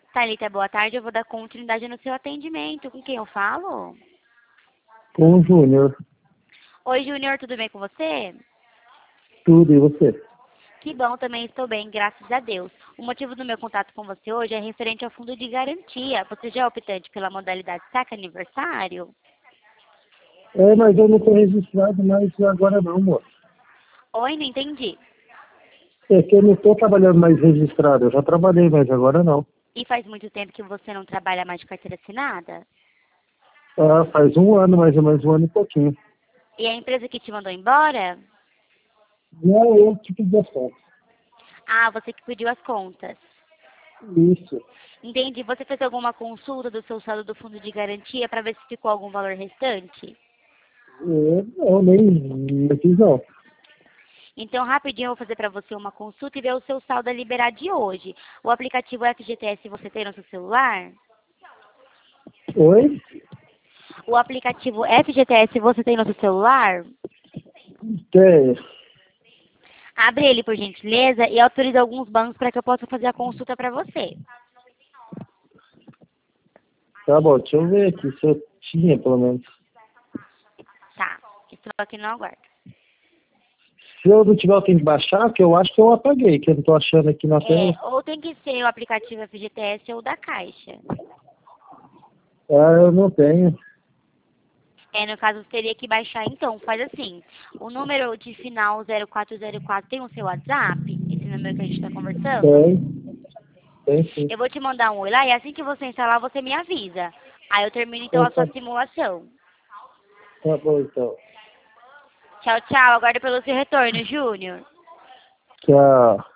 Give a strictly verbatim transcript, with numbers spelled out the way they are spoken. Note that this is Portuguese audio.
Thalita, boa tarde. Eu vou dar continuidade no seu atendimento. Com quem eu falo? Com o Júnior. Oi, Júnior, tudo bem com você? Tudo, e você? Que bom, também estou bem, graças a Deus. O motivo do meu contato com você hoje é referente ao fundo de garantia. Você já é optante pela modalidade saque aniversário? É, mas eu não estou registrado mais agora não, moço. Oi, não entendi. É que eu não estou trabalhando mais registrado. Eu já trabalhei, mas agora não. E faz muito tempo que você não trabalha mais de carteira assinada? Ah, faz um ano, mais ou menos um ano e pouquinho. E a empresa que te mandou embora? Não, eu que pedi as contas. Ah, você que pediu as contas. Isso. Entendi. Você fez alguma consulta do seu saldo do fundo de garantia para ver se ficou algum valor restante? É, não, nem, nem fiz não. Então, rapidinho, eu vou fazer para você uma consulta e ver o seu saldo a liberar de hoje. O aplicativo F G T S você tem no seu celular? Oi? O aplicativo F G T S você tem no seu celular? Tem. Abre ele, por gentileza, e autorize alguns bancos para que eu possa fazer a consulta para você. Tá bom, deixa eu ver aqui se eu tinha, pelo menos. Tá, estou aqui no aguardo. Se eu não tiver, eu tenho que baixar, que eu acho que eu apaguei, que eu não tô achando aqui na tela. É, ou tem que ser o aplicativo F G T S ou da Caixa. Ah, eu não tenho. É, no caso, você teria que baixar então. Faz assim, o número de final zero quatro zero quatro tem o seu WhatsApp? Esse número que a gente está conversando? Tem. Tem sim. Eu vou te mandar um oi lá e assim que você instalar, você me avisa. Aí eu termino então Então, a sua tá, simulação. tá bom, então. Tchau, tchau. Aguardo pelo seu retorno, Júnior. Tchau.